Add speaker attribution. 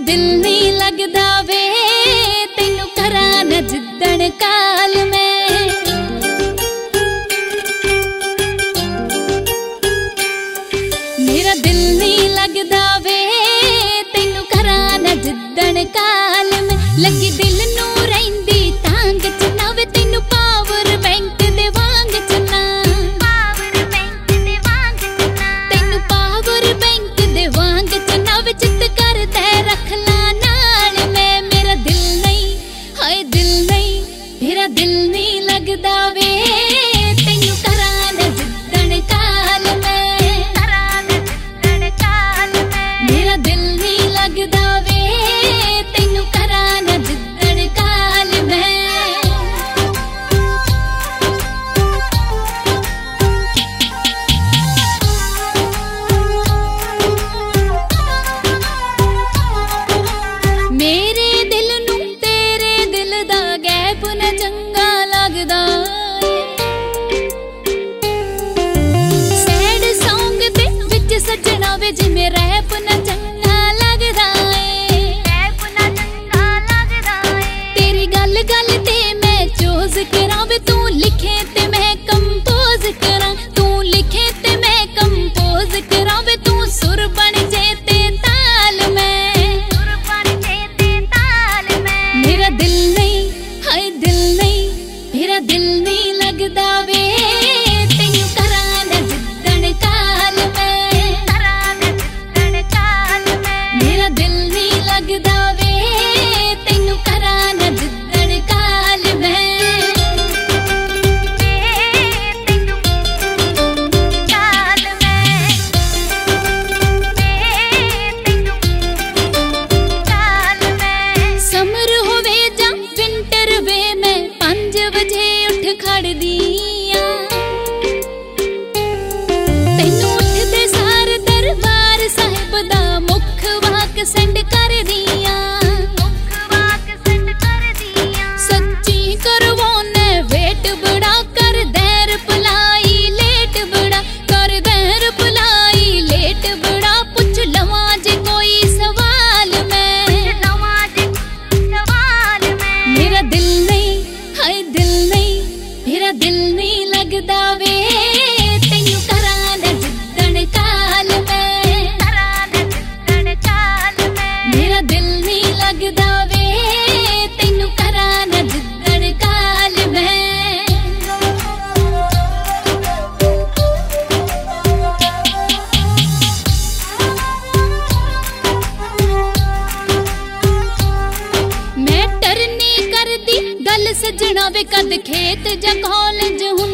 Speaker 1: दिल नहीं लगदा वे तैनू करा न जिद्दण काल मैं। मेरा दिल नहीं लगदा वे तैनू करा न जिद्दण काल में। लगी दिल नू रहिंदी तांग च ना वे तैनू पावर बैंक दे वांग चना। तैनू पावर बैंक दे वांग चना वे चित कर दे रख ला नाल मैं। मेरा दिल नहीं, हाय दिल नहीं, मेरा दिल नहीं लगदा वे तैनू करा न जिद्दण काल मैं। मेरा दिल नहीं लगदा वे तैनू करा न जिद्दण काल मैं। मेरे दिल नू तेरे दिल दा गैप न चंगा लगदा। सैड सॉन्ग दे विच सजना वे जिवें रैप न चंगा लगदा तेरी गल गल ते मैं चूज करां वे तू लिखे ते मैं कंपोज करां। तू लिखे ते मैं कंपोज करां वे तू सुर बन जे ते ताल मैं। मेरा दिल नहीं, हाय दिल नहीं, मेरा दिल नहीं लगदा वे तैनू करा न जिद्दण काल मैं। मेरा दिल नहीं लगदा वे तैनू करा न जिद्दण काल मैं। समर होवे जां विंटर वे मैं 5 बजे उठ खड़दियां। तैनू उठदे सार दरबार साहिब दा मुख वाक सेंड कर दियां। सच्ची करवाने वेट बड़ा कर देर पलाई लेट बड़ा कर देर पलाई लेट बड़ा। पुछ लवां जे कोई सवाल मैं। मेरा दिल नहीं, हाय दिल नहीं, मेरा दिल नहीं लगदा वे तैनू करा न जिद्दण काल मैं। मेरा दिल नहीं लगदा वे तैनू करा न जिद्दण काल मैं। मैटर नहीं करदी गल सजना वे कद खेत जां कॉलेज हुण